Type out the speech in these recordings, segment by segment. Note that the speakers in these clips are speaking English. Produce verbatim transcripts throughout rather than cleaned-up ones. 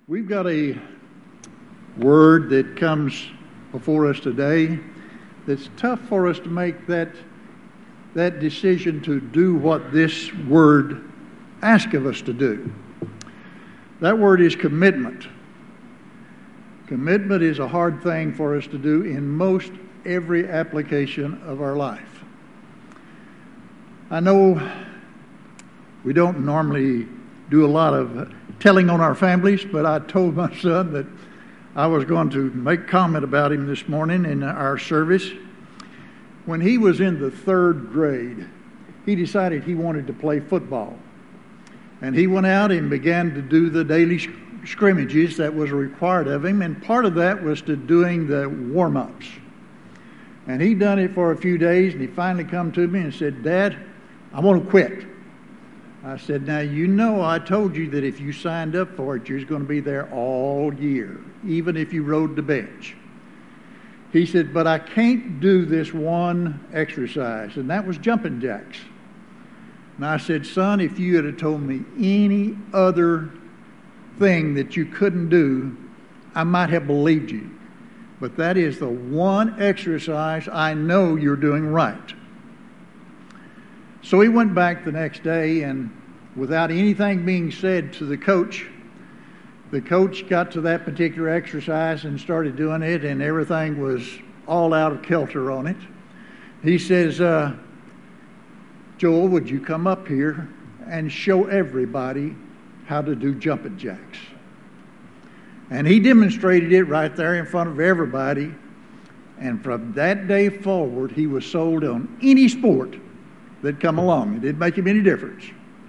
We've got a word that comes before us today that's tough for us to make that, that decision to do what this word asks of us to do. That word is commitment. Commitment is a hard thing for us to do in most every application of our life. I know we don't normally do a lot of telling on our families, but I told my son that I was going to make comment about him this morning in our service. When he was in the third grade, he decided he wanted to play football. And he went out and began to do the daily scrimmages that was required of him, and part of that was to doing the warm-ups. And he done it for a few days, and he finally come to me and said, "Dad, I want to quit." I said, "Now, you know I told you that if you signed up for it, you're going to be there all year, even if you rode the bench." He said, "But I can't do this one exercise," and that was jumping jacks. And I said, "Son, if you had have told me any other thing that you couldn't do, I might have believed you. But that is the one exercise I know you're doing right." So he went back the next day, and without anything being said to the coach, the coach got to that particular exercise and started doing it, and everything was all out of kilter on it. He says, uh, "Joel, would you come up here and show everybody how to do jumping jacks?" And he demonstrated it right there in front of everybody. And from that day forward, he was sold on any sport that come along. It didn't make him any difference.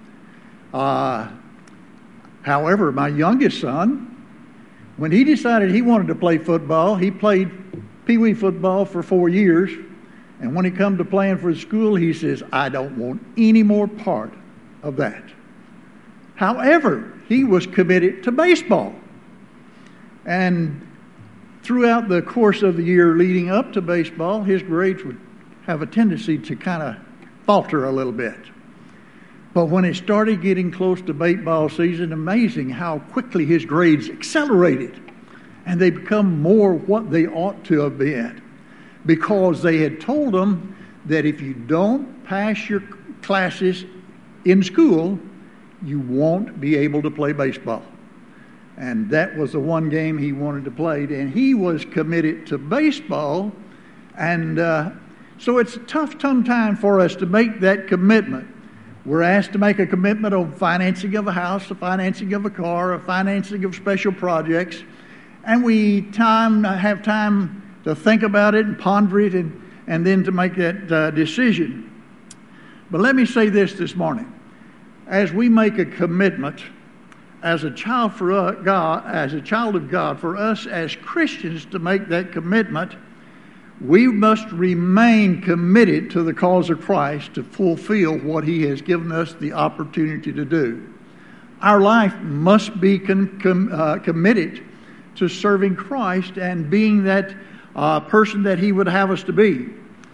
Uh, however, my youngest son, when he decided he wanted to play football, he played pee-wee football for four years. And when he come to playing for the school, he says, "I don't want any more part of that." However, he was committed to baseball. And throughout the course of the year leading up to baseball, his grades would have a tendency to kind of falter a little bit. But when it started getting close to baseball season, amazing how quickly his grades accelerated. And they become more what they ought to have been. Because they had told him that if you don't pass your classes in school, you won't be able to play baseball. And that was the one game he wanted to play. And he was committed to baseball. And uh, so it's a tough time for us to make that commitment. We're asked to make a commitment on financing of a house, the financing of a car, a financing of special projects. And we time have time to think about it and ponder it and, and then to make that uh, decision. But let me say this this morning. As we make a commitment as a child for uh, God, as a child of God, for us as Christians to make that commitment, we must remain committed to the cause of Christ to fulfill what He has given us the opportunity to do. Our life must be com- com- uh, committed to serving Christ and being that uh, person that He would have us to be.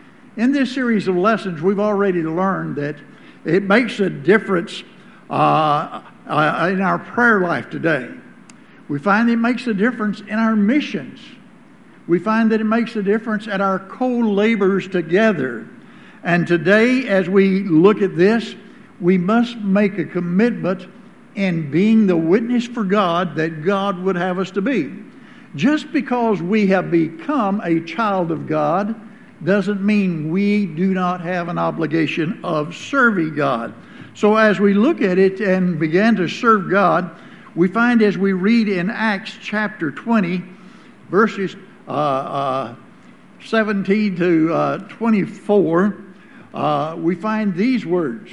In this series of lessons, we've already learned that it makes a difference uh, uh, in our prayer life today. We find it makes a difference in our missions. We find that it makes a difference at our co-labors together. And today, as we look at this, we must make a commitment in being the witness for God that God would have us to be. Just because we have become a child of God doesn't mean we do not have an obligation of serving God. So as we look at it and begin to serve God, we find as we read in Acts chapter twenty, verses uh, uh, seventeen to uh, twenty-four, uh, we find these words.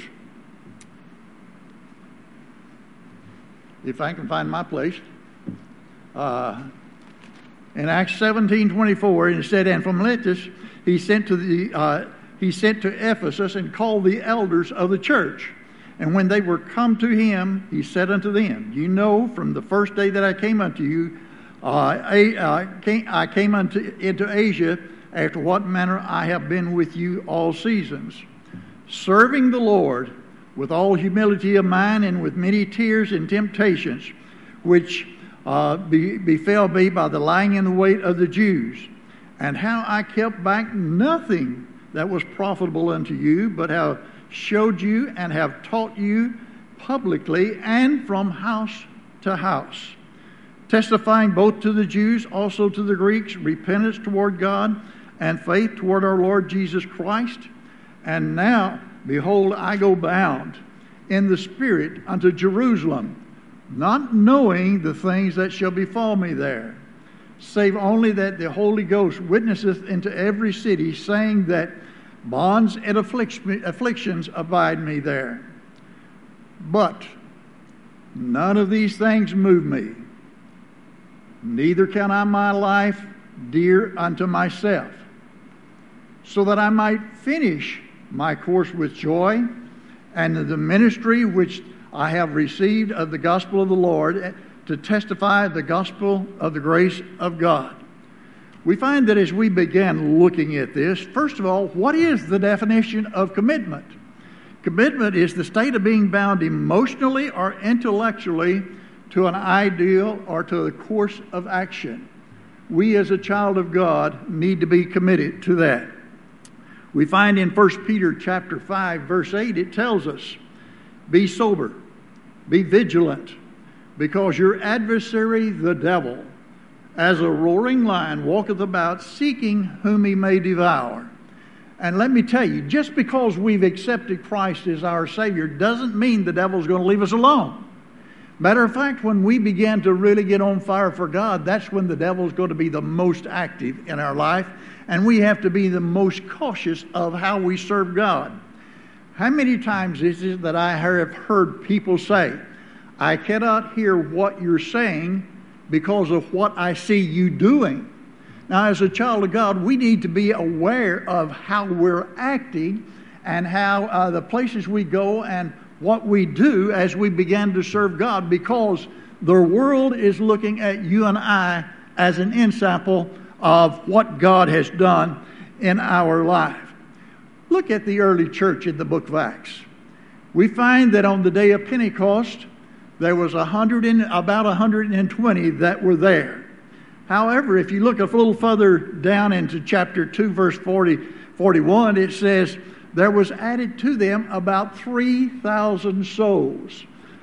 If I can find my place. Uh, in Acts seventeen twenty-four, it said, "And from Miletus he sent to the uh, he sent to Ephesus and called the elders of the church. And when they were come to him, he said unto them, You know, from the first day that I came unto you, uh, I, uh, came, I came unto, into Asia, after what manner I have been with you all seasons, serving the Lord with all humility of mind and with many tears and temptations, which uh, be, befell me by the lying in the wait of the Jews, and how I kept back nothing that was profitable unto you, but have showed you and have taught you publicly and from house to house, testifying both to the Jews, also to the Greeks, repentance toward God and faith toward our Lord Jesus Christ. And now, behold, I go bound in the Spirit unto Jerusalem, not knowing the things that shall befall me there, save only that the Holy Ghost witnesseth into every city, saying that bonds and afflictions abide me there. But none of these things move me, neither count I my life dear unto myself, so that I might finish my course with joy, and the ministry which I have received of the gospel of the Lord, to testify the gospel of the grace of God. We find that as we began looking at this, first of all, what is the definition of commitment? Commitment is the state of being bound emotionally or intellectually to an ideal or to a course of action. We as a child of God need to be committed to that. We find in First Peter chapter five, verse eight, it tells us, be sober, be vigilant, because your adversary, the devil, as a roaring lion, walketh about, seeking whom he may devour. And let me tell you, just because we've accepted Christ as our Savior doesn't mean the devil's going to leave us alone. Matter of fact, when we begin to really get on fire for God, that's when the devil's going to be the most active in our life, and we have to be the most cautious of how we serve God. How many times is it that I have heard people say, I cannot hear what you're saying because of what I see you doing? Now, as a child of God, we need to be aware of how we're acting and how uh, the places we go and what we do as we begin to serve God, because the world is looking at you and I as an example of what God has done in our life. Look at the early church in the book of Acts. We find that on the day of Pentecost, there was a hundred and, about one hundred twenty that were there. However, if you look a little further down into chapter two, verse forty, forty-one, it says, there was added to them about three thousand souls,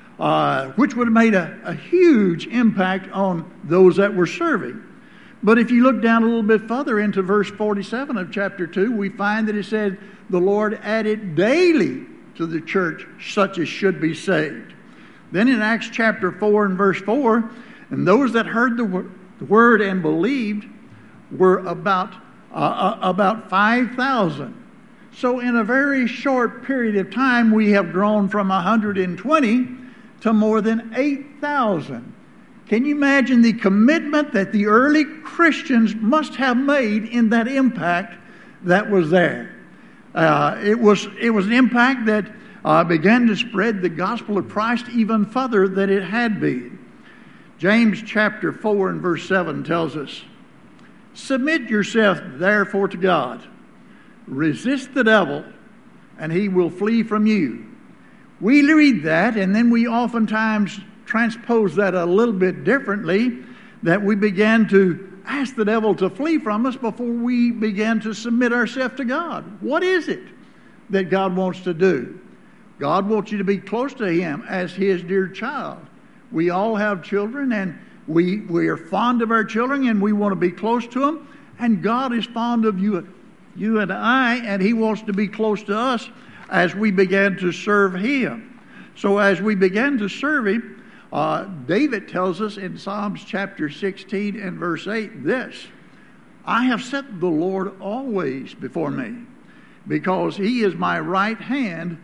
uh, which would have made a, a huge impact on those that were serving. But if you look down a little bit further into verse forty-seven of chapter two, we find that it said, the Lord added daily to the church such as should be saved. Then in Acts chapter four and verse four, and those that heard the, wor- the word and believed were about, uh, uh, about five thousand. So in a very short period of time, we have grown from one hundred twenty to more than eight thousand. Can you imagine the commitment that the early Christians must have made in that impact that was there? Uh, it was it was an impact that uh, began to spread the gospel of Christ even further than it had been. James chapter four and verse seven tells us, submit yourself therefore to God. Resist the devil, and he will flee from you. We read that, and then we oftentimes transpose that a little bit differently, that we began to ask the devil to flee from us before we began to submit ourselves to God. What is it that God wants to do? God wants you to be close to him as his dear child. We all have children, and we, we are fond of our children, and we want to be close to them, and God is fond of you You and I, and he wants to be close to us as we began to serve him. So as we began to serve him, uh, David tells us in Psalms chapter sixteen and verse eight this, I have set the Lord always before me, because he is my right hand,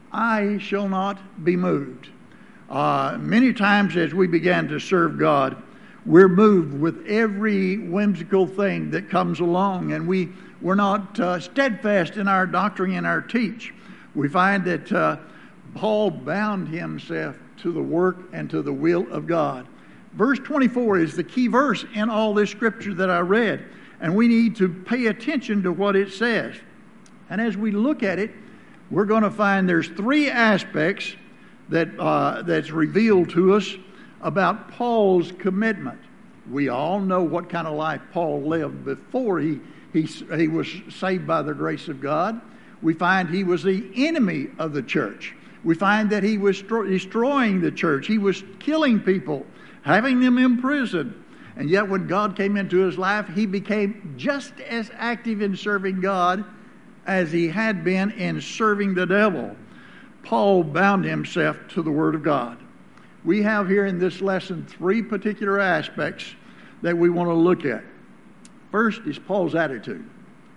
I shall not be moved. Uh, many times as we began to serve God, we're moved with every whimsical thing that comes along, and we We're not uh, steadfast in our doctrine and our teach. We find that uh, Paul bound himself to the work and to the will of God. Verse twenty-four is the key verse in all this scripture that I read, and we need to pay attention to what it says. And as we look at it, we're going to find there's three aspects that uh, that's revealed to us about Paul's commitment. We all know what kind of life Paul lived before he, he, he was saved by the grace of God. We find he was the enemy of the church. We find that he was destroying the church. He was killing people, having them imprisoned. And yet when God came into his life, he became just as active in serving God as he had been in serving the devil. Paul bound himself to the Word of God. We have here in this lesson three particular aspects that we want to look at. First is Paul's attitude.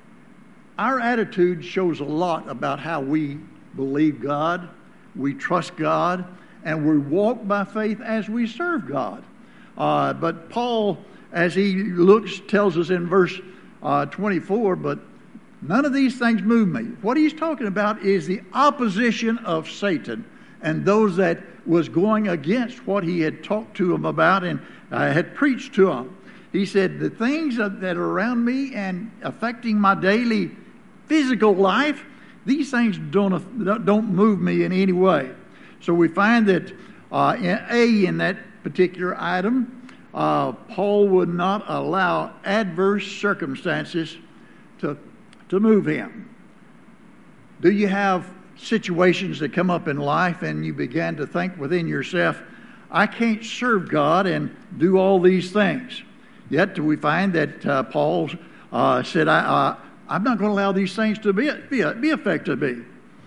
Our attitude shows a lot about how we believe God, we trust God, and we walk by faith as we serve God. Uh, but Paul, as he looks, tells us in verse uh, twenty-four, but none of these things move me. What he's talking about is the opposition of Satan and those that was going against what he had talked to them about and uh, had preached to them. He said, the things that are around me and affecting my daily physical life, these things don't, don't move me in any way. So we find that uh, in A, in that particular item, uh, Paul would not allow adverse circumstances to, to move him. Do you have situations that come up in life and you begin to think within yourself, I can't serve God and do all these things? Yet we find that uh, Paul uh, said, I, uh, I'm not going to allow these things to be, be, be affected me.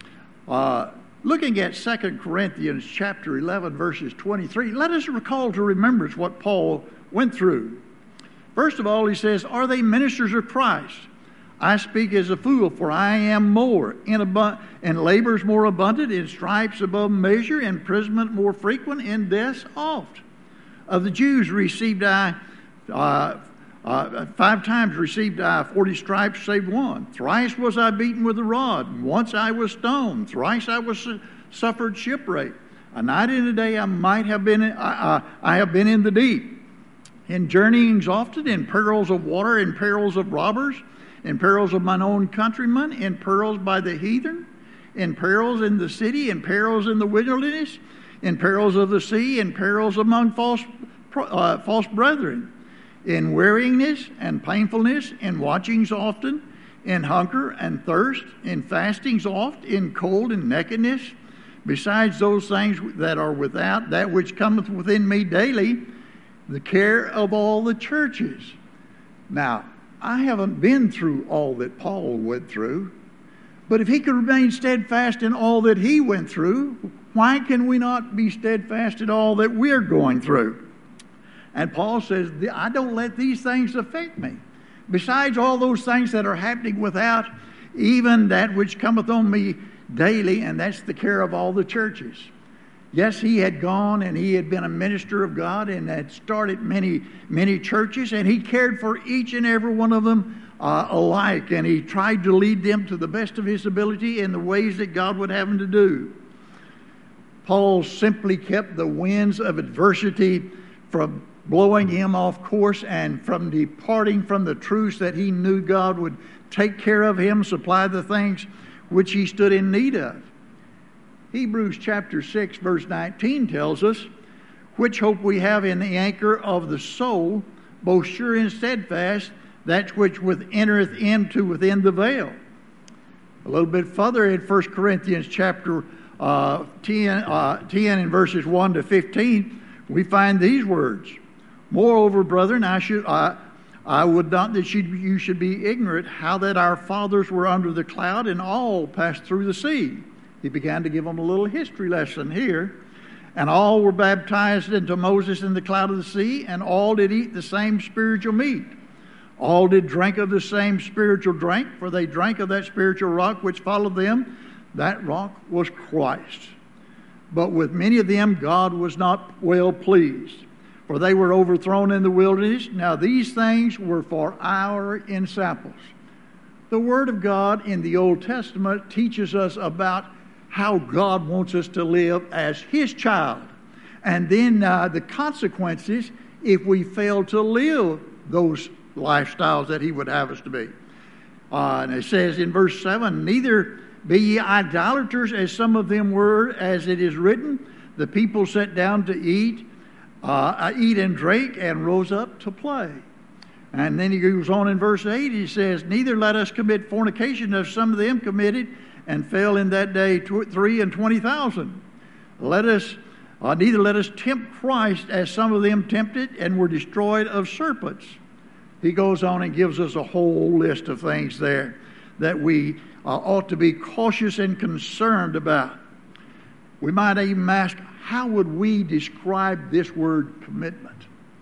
Uh, looking at Second Corinthians chapter eleven, verses twenty-three, let us recall to remembrance what Paul went through. First of all, he says, are they ministers of Christ? I speak as a fool, for I am more, in, abu- in labors more abundant, in stripes above measure, in imprisonment more frequent, in deaths oft. Of the Jews received I, uh, uh, five times received I forty stripes, save one. Thrice was I beaten with a rod. Once I was stoned. Thrice I was su- suffered shipwreck. A night and a day I might have been, I, I, I have been in the deep. In journeyings often, in perils of water, in perils of robbers, in perils of mine own countrymen, in perils by the heathen, in perils in the city, in perils in the wilderness, in perils of the sea, in perils among false uh, false brethren, in weariness and painfulness, in watchings often, in hunger and thirst, in fastings oft, in cold and nakedness, besides those things that are without, that which cometh within me daily, the care of all the churches. Now, I haven't been through all that Paul went through, but if he could remain steadfast in all that he went through, why can we not be steadfast in all that we're going through? And Paul says, I don't let these things affect me. Besides all those things that are happening without, even that which cometh on me daily, and that's the care of all the churches. Yes, he had gone and he had been a minister of God and had started many, many churches, and he cared for each and every one of them uh, alike, and he tried to lead them to the best of his ability in the ways that God would have him to do. Paul simply kept the winds of adversity from blowing him off course and from departing from the truths that he knew God would take care of him, supply the things which he stood in need of. Hebrews chapter six, verse nineteen tells us, which hope we have in the anchor of the soul, both sure and steadfast, that which with entereth into within the veil. A little bit further in First Corinthians chapter uh, ten, uh, ten and verses one to fifteen, we find these words. Moreover, brethren, I should I, I would not that you, you should be ignorant how that our fathers were under the cloud and all passed through the sea. He began to give them a little history lesson here. And all were baptized into Moses in the cloud of the sea, and all did eat the same spiritual meat. All did drink of the same spiritual drink, for they drank of that spiritual rock which followed them. That rock was Christ. But with many of them God was not well pleased, for they were overthrown in the wilderness. Now these things were for our ensamples. The Word of God in the Old Testament teaches us about how God wants us to live as His child. And then uh, the consequences if we fail to live those lifestyles that He would have us to be. Uh, and it says in verse seven, neither be ye idolaters as some of them were, as it is written, the people sat down to eat uh, eat and drink, and rose up to play. And then he goes on in verse eight, he says, neither let us commit fornication as some of them committed and fell in that day tw- three and twenty thousand. Let us, uh, neither let us tempt Christ as some of them tempted and were destroyed of serpents. He goes on and gives us a whole list of things there that we uh, ought to be cautious and concerned about. We might even ask, how would we describe this word commitment?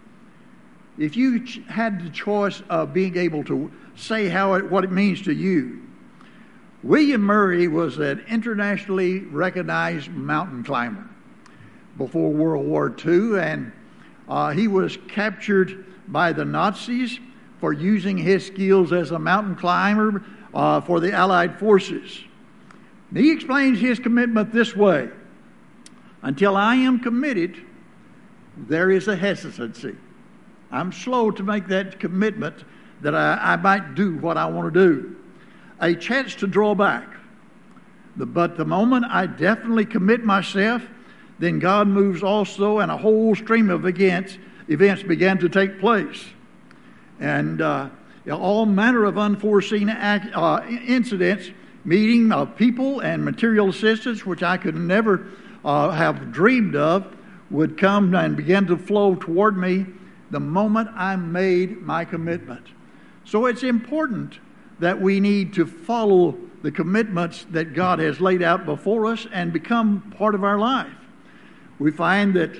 If you ch- had the choice of being able to say how it, what it means to you, William Murray was an internationally recognized mountain climber before World War Two, and uh, he was captured by the Nazis for using his skills as a mountain climber uh, for the Allied forces. And he explains his commitment this way: until I am committed, there is a hesitancy. I'm slow to make that commitment that I, I might do what I want to do. A chance to draw back. The, but the moment I definitely commit myself, then God moves also, and a whole stream of events, events began to take place. And uh, all manner of unforeseen act, uh, incidents, meeting of people and material assistance, which I could never uh, have dreamed of, would come and begin to flow toward me the moment I made my commitment. So it's important that we need to follow the commitments that God has laid out before us and become part of our life. We find that,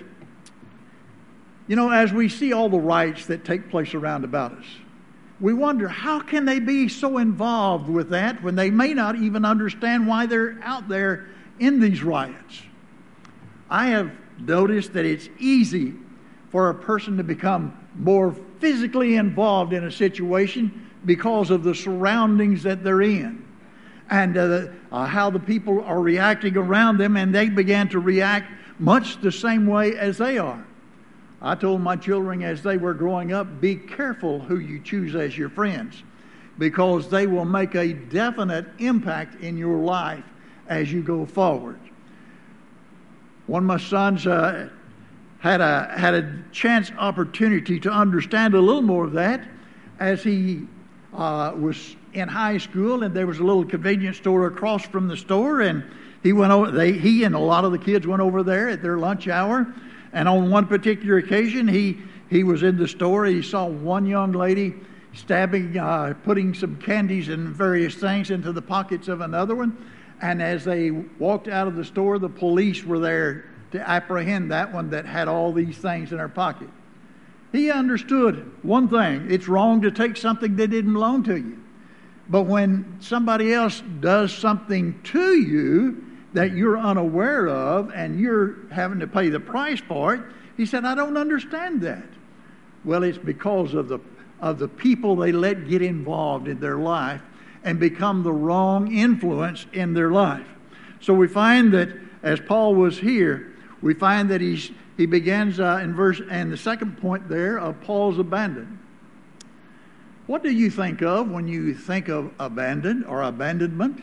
you know, as we see all the riots that take place around about us, we wonder, how can they be so involved with that when they may not even understand why they're out there in these riots? I have noticed that it's easy for a person to become more physically involved in a situation because of the surroundings that they're in, and uh, uh, how the people are reacting around them, and they began to react much the same way as they are. I told my children as they were growing up, be careful who you choose as your friends, because they will make a definite impact in your life as you go forward. One of my sons uh, had a had a chance opportunity to understand a little more of that as he uh, was in high school, and there was a little convenience store across from the store, and he went over. They he and a lot of the kids went over there at their lunch hour, and on one particular occasion, he he was in the store. He saw one young lady stabbing, uh, putting some candies and various things into the pockets of another one, and as they walked out of the store, the police were there to apprehend that one that had all these things in her pocket. He understood one thing: it's wrong to take something that didn't belong to you. But when somebody else does something to you that you're unaware of and you're having to pay the price for it, he said, I don't understand that. Well, it's because of the of the people they let get involved in their life and become the wrong influence in their life. So we find that as Paul was here, we find that he's, he begins uh, in verse, and the second point there of Paul's abandon. What do you think of when you think of abandon or abandonment?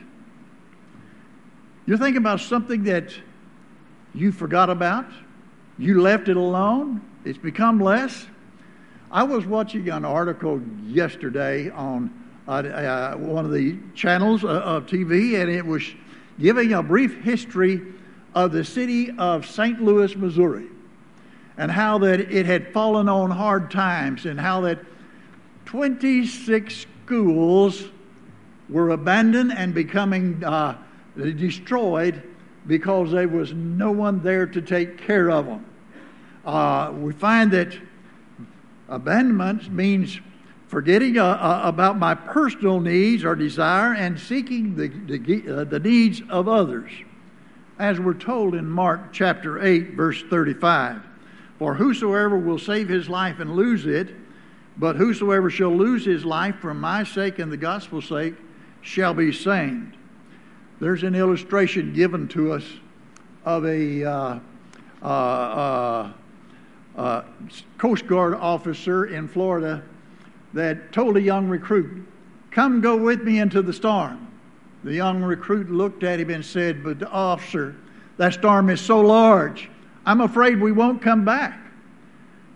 You're thinking about something that you forgot about, you left it alone, it's become less. I was watching an article yesterday on uh, uh, one of the channels uh, of T V, and it was giving a brief history of the city of Saint Louis, Missouri, and how that it had fallen on hard times, and how that twenty-six schools were abandoned and becoming uh, destroyed because there was no one there to take care of them. Uh, we find that abandonment means forgetting uh, uh, about my personal needs or desire and seeking the, the, uh, the needs of others. As we're told in Mark chapter eight, verse thirty-five, for whosoever will save his life and lose it, but whosoever shall lose his life for my sake and the gospel's sake shall be saved. There's an illustration given to us of a uh, uh, uh, uh, Coast Guard officer in Florida that told a young recruit, come go with me into the storm. The young recruit looked at him and said, but officer, that storm is so large, I'm afraid we won't come back.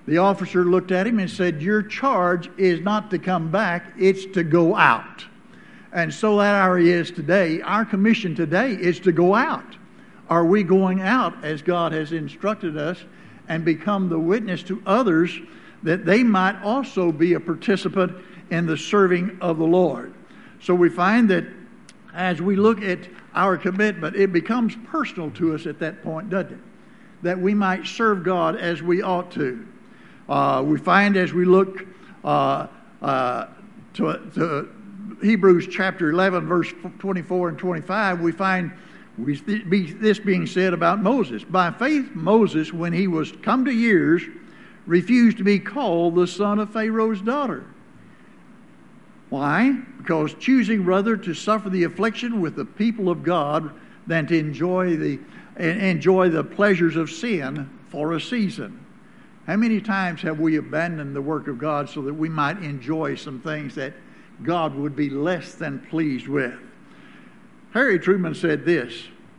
The officer looked at him and said, your charge is not to come back, it's to go out. And so that our is today. Our commission today is to go out. Are we going out as God has instructed us and become the witness to others that they might also be a participant in the serving of the Lord? So we find that as we look at our commitment, it becomes personal to us at that point, doesn't it? That we might serve God as we ought to. Uh, we find as we look uh, uh, to, to Hebrews chapter eleven, verse twenty-four and twenty-five, we find we, this being said about Moses. By faith, Moses, when he was come to years, refused to be called the son of Pharaoh's daughter. Why? Because choosing rather to suffer the affliction with the people of God than to enjoy the enjoy the pleasures of sin for a season. How many times have we abandoned the work of God so that we might enjoy some things that God would be less than pleased with? Harry Truman said this,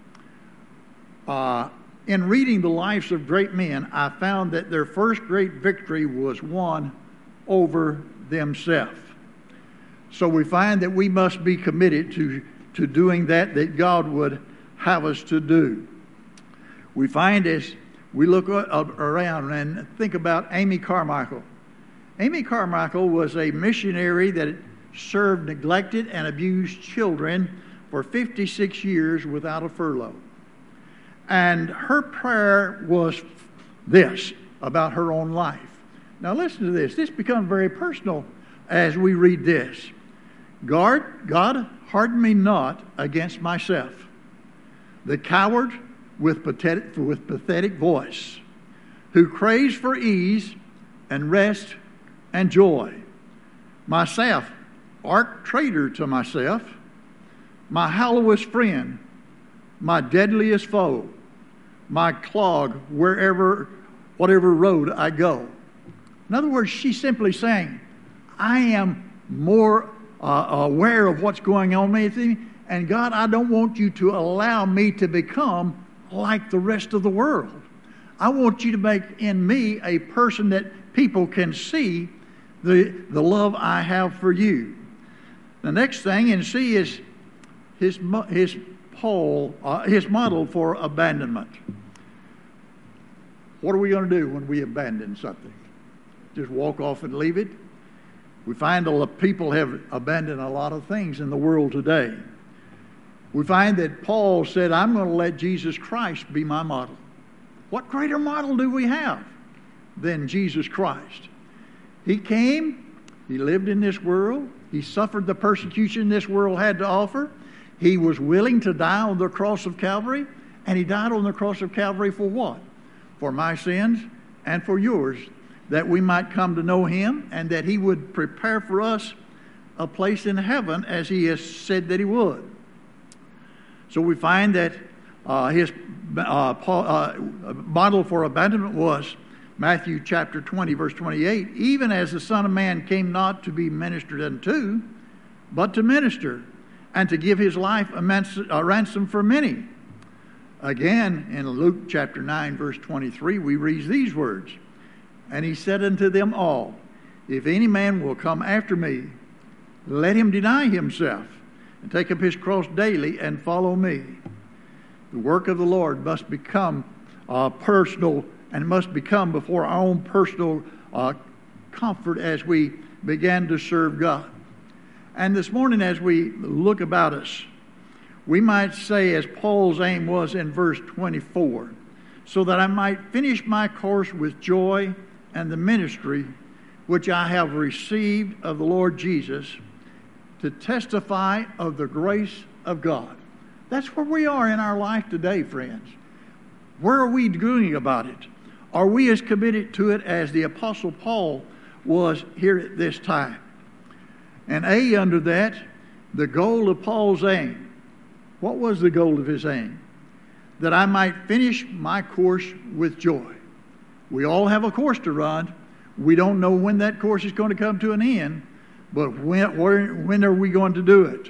uh, in reading the lives of great men, I found that their first great victory was won over themselves. So we find that we must be committed to, to doing that that God would have us to do. We find as we look around and think about Amy Carmichael. Amy Carmichael was a missionary that served neglected and abused children for fifty-six years without a furlough. And her prayer was this about her own life. Now listen to this. This becomes very personal as we read this. God, God, harden me not against myself, the coward with pathetic, with pathetic voice, who craves for ease and rest and joy. Myself, art traitor to myself, my hollowest friend, my deadliest foe, my clog wherever, whatever road I go. In other words, she's simply saying, I am more uh, aware of what's going on with me, and God, I don't want you to allow me to become like the rest of the world. I want you to make in me a person that people can see the, the love I have for you. The next thing in C is his, his, Paul, uh, his model for abandonment. What are we going to do when we abandon something? Just walk off and leave it? We find that people have abandoned a lot of things in the world today. We find that Paul said, I'm going to let Jesus Christ be my model. What greater model do we have than Jesus Christ? He came, he lived in this world, he suffered the persecution this world had to offer. He was willing to die on the cross of Calvary, and he died on the cross of Calvary for what? For my sins and for yours, that we might come to know him and that he would prepare for us a place in heaven as he has said that he would. So we find that uh, his uh, Paul, uh, model for abandonment was Matthew chapter twenty, verse twenty-eight. Even as the Son of Man came not to be ministered unto, but to minister, and to give his life a, a ransom for many. Again, in Luke chapter nine, verse twenty-three, we read these words. And he said unto them all, if any man will come after me, let him deny himself, and take up his cross daily and follow me. The work of the Lord must become uh, personal and must become before our own personal uh, comfort as we begin to serve God. And this morning as we look about us, we might say as Paul's aim was in verse twenty-four, so that I might finish my course with joy and the ministry which I have received of the Lord Jesus, to testify of the grace of God. That's where we are in our life today, friends. Where are we doing about it? Are we as committed to it as the Apostle Paul was here at this time? And A, under that, the goal of Paul's aim. What was the goal of his aim? That I might finish my course with joy. We all have a course to run. We don't know when that course is going to come to an end, but when, where, when are we going to do it?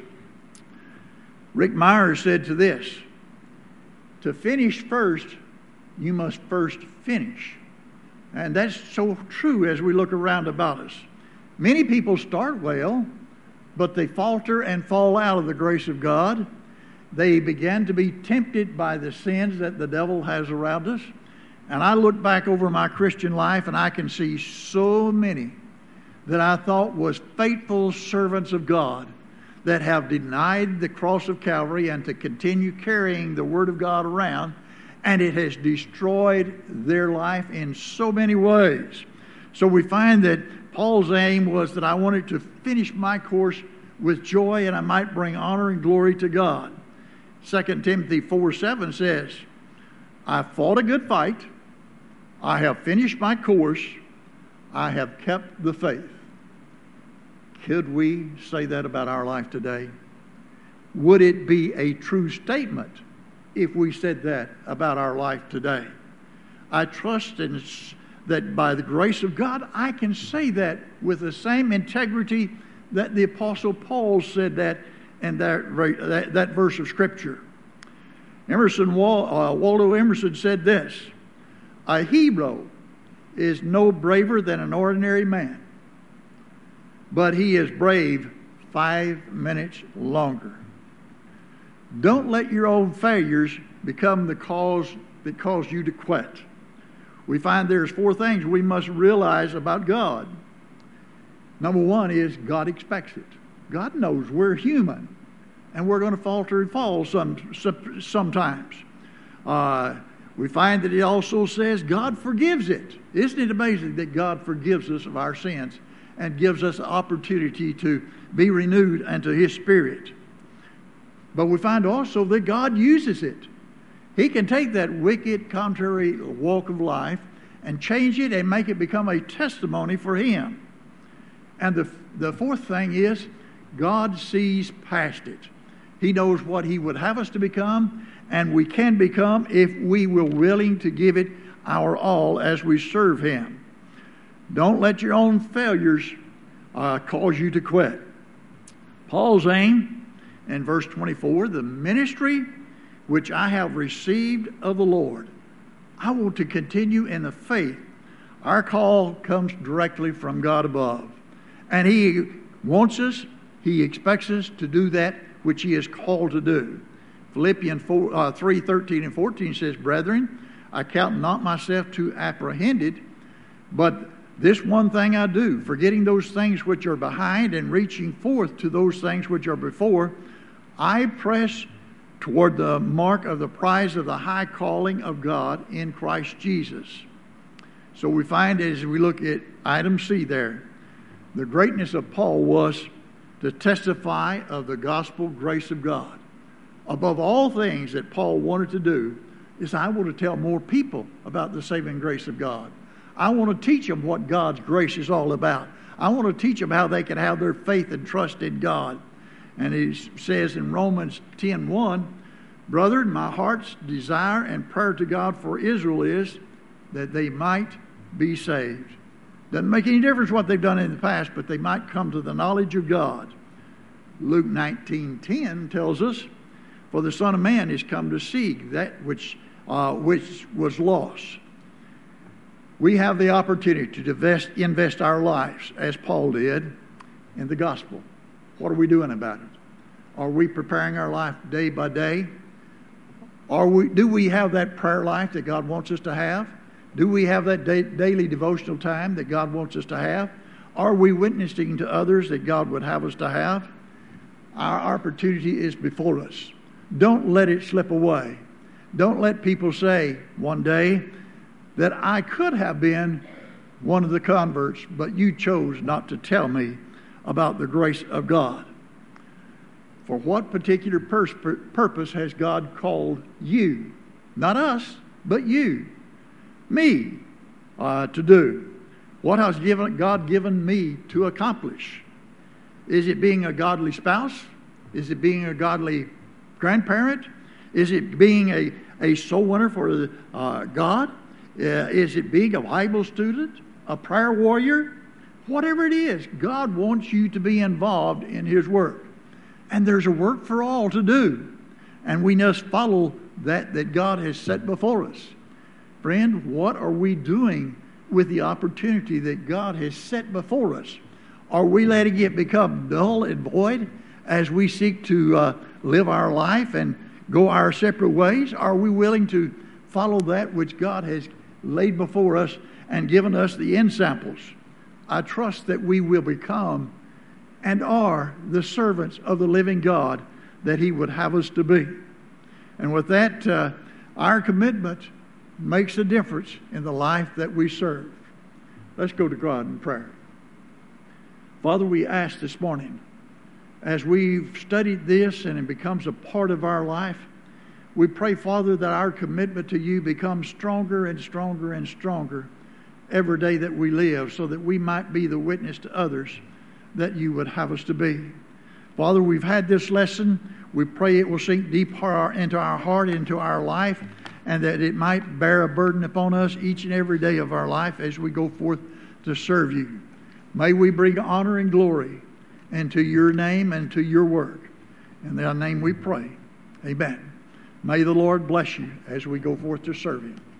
Rick Myers said to this, to finish first, you must first finish. And that's so true as we look around about us. Many people start well, but they falter and fall out of the grace of God. They began to be tempted by the sins that the devil has around us. And I look back over my Christian life and I can see so many that I thought was faithful servants of God that have denied the cross of Calvary and to continue carrying the Word of God around, and it has destroyed their life in so many ways. So we find that Paul's aim was that I wanted to finish my course with joy and I might bring honor and glory to God. Second Timothy four seven says, I fought a good fight, I have finished my course, I have kept the faith. Could we say that about our life today? Would it be a true statement if we said that about our life today? I trust in, that by the grace of God, I can say that with the same integrity that the Apostle Paul said that in that, that, that verse of Scripture. Emerson, uh, Waldo Emerson said this, a hero is no braver than an ordinary man, but he is brave five minutes longer. Don't let your own failures become the cause that caused you to quit. We find there's four things we must realize about God. Number one is God expects it. God knows we're human, and we're going to falter and fall some, some sometimes. Uh, we find that it also says God forgives it. Isn't it amazing that God forgives us of our sins and gives us the opportunity to be renewed unto His Spirit? But we find also that God uses it. He can take that wicked, contrary walk of life and change it and make it become a testimony for Him. And the, the fourth thing is, God sees past it. He knows what He would have us to become, and we can become if we will willing to give it our all as we serve Him. Don't let your own failures uh, cause you to quit. Paul's aim in verse twenty-four, the ministry which I have received of the Lord, I want to continue in the faith. Our call comes directly from God above. And He wants us, He expects us to do that which He is called to do. Philippians four, uh, three, thirteen and fourteen says, Brethren, I count not myself to apprehended, but this one thing I do, forgetting those things which are behind and reaching forth to those things which are before, I press toward the mark of the prize of the high calling of God in Christ Jesus. So we find as we look at item C there, the greatness of Paul was to testify of the gospel grace of God. Above all things that Paul wanted to do is I want to tell more people about the saving grace of God. I want to teach them what God's grace is all about. I want to teach them how they can have their faith and trust in God. And he says in Romans ten one, Brethren, my heart's desire and prayer to God for Israel is that they might be saved. Doesn't make any difference what they've done in the past, but they might come to the knowledge of God. Luke nineteen ten tells us, For the Son of Man is come to seek that which, uh, which was lost. We have the opportunity to invest, invest our lives, as Paul did, in the gospel. What are we doing about it? Are we preparing our life day by day? Are we, do we have that prayer life that God wants us to have? Do we have that day, daily devotional time that God wants us to have? Are we witnessing to others that God would have us to have? Our opportunity is before us. Don't let it slip away. Don't let people say one day that I could have been one of the converts, but you chose not to tell me about the grace of God. For what particular pur- purpose has God called you? Not us, but you, me, uh, to do? What has given, God given me to accomplish? Is it being a godly spouse? Is it being a godly grandparent? Is it being a, a soul winner for uh, God? Uh, is it being a Bible student, a prayer warrior? Whatever it is, God wants you to be involved in His work. And there's a work for all to do. And we must follow that that God has set before us. Friend, what are we doing with the opportunity that God has set before us? Are we letting it become dull and void as we seek to uh, live our life and go our separate ways? Are we willing to follow that which God has laid before us and given us the ensamples? I trust that we will become and are the servants of the living God that He would have us to be. And with that, uh, our commitment makes a difference in the life that we serve. Let's go to God in prayer. Father, we ask this morning, as we've studied this and it becomes a part of our life, we pray, Father, that our commitment to You becomes stronger and stronger and stronger every day that we live, so that we might be the witness to others that You would have us to be. Father, we've had this lesson. We pray it will sink deep into our heart, into our life, and that it might bear a burden upon us each and every day of our life as we go forth to serve You. May we bring honor and glory into Your name and to Your work. In Thy name we pray. Amen. May the Lord bless you as we go forth to serve Him.